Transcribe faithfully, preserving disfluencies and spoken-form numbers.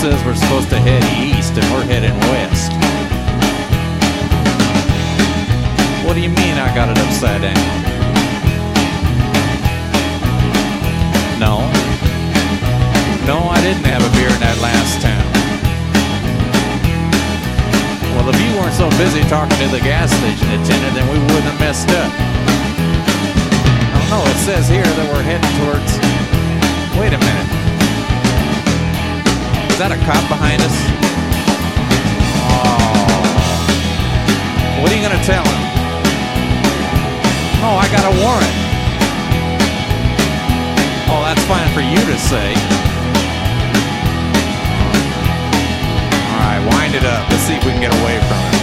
says we're supposed to head east and we're heading west. What do you mean I got it upside down? No. No, I didn't have a beer in that last town. Well, if you weren't so busy talking to the gas station attendant, then we wouldn't have messed up. Oh no, it says here that we're heading towards... Wait a minute. Is that a cop behind us? Oh. What are you gonna tell him? Oh, I got a warrant. Oh, that's fine for you to say. All right, wind it up. Let's see if we can get away from it.